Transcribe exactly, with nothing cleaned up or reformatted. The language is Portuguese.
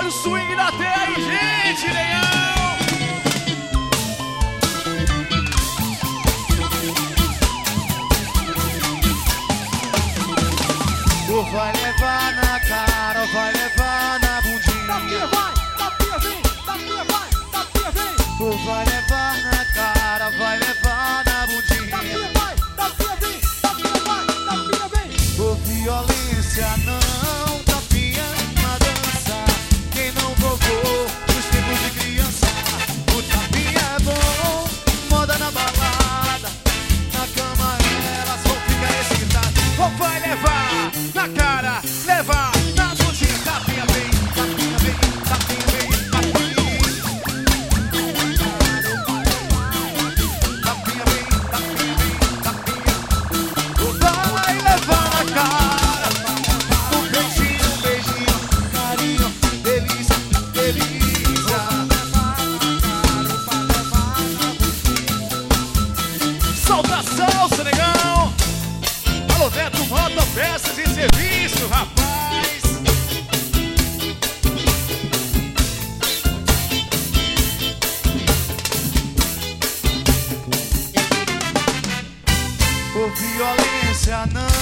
quero swing da terra aí, gente, legal! Ou vai levar na cara, ou vai levar na bundinha. Tapinha vai, tapinha vem, tapinha vai, tapinha vem. Ou vai levar na cara, vai levar na bundinha. Tapinha vai, tapinha vem, tapinha vai, tapinha vem. Ou violência não, tapinha na dança. Quem não provou os tempos de criança, o tapinha é bom, moda na balada. Na cama elas vão ficar excitadas. Ou vai levar na cara, levar na bundinha. Tapinha vem, tapinha vem, tapinha vem, tapinha. Tapinha vem, tapinha vem, tapinha. Ou vai levar na cara, um beijinho, um beijinho, carinho, delícia, delícia. Solta a salsa, negão! Alô, Neto, moto, peças e serviço, rapaz! Ou violência não.